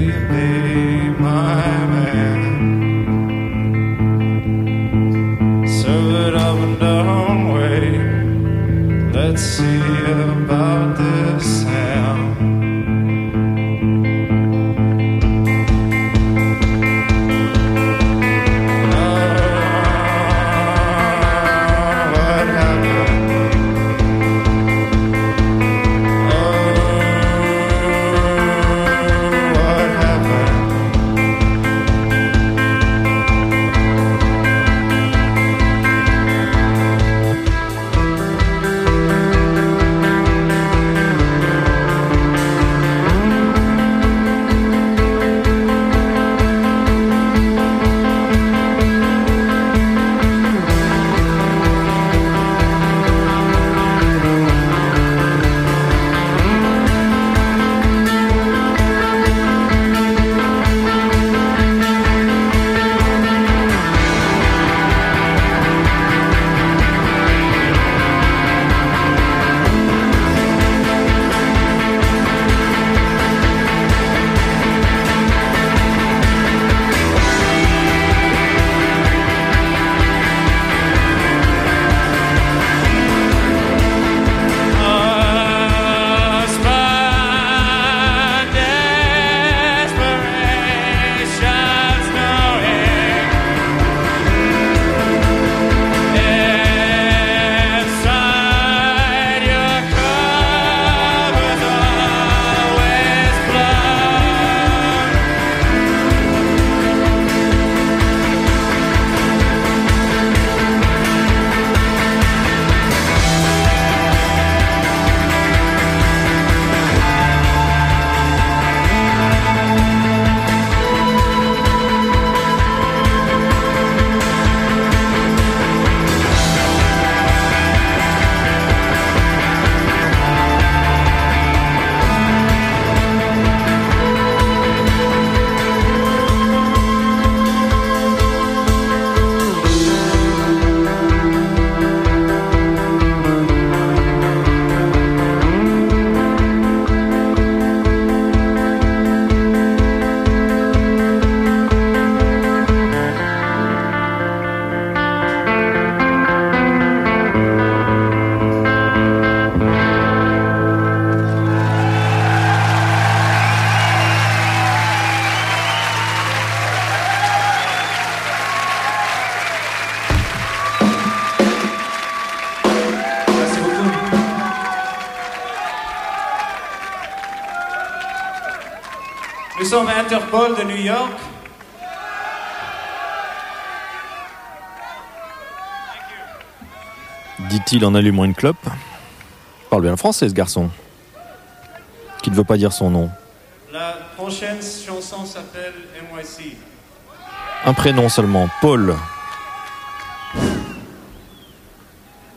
you be my man? Serve it up and down way. Let's see about this sound. Nous sommes Interpol de New York. Dit-il en allumant une clope. Parle bien le français, ce garçon. Qui ne veut pas dire son nom. La prochaine chanson s'appelle NYC. Un prénom seulement, Paul.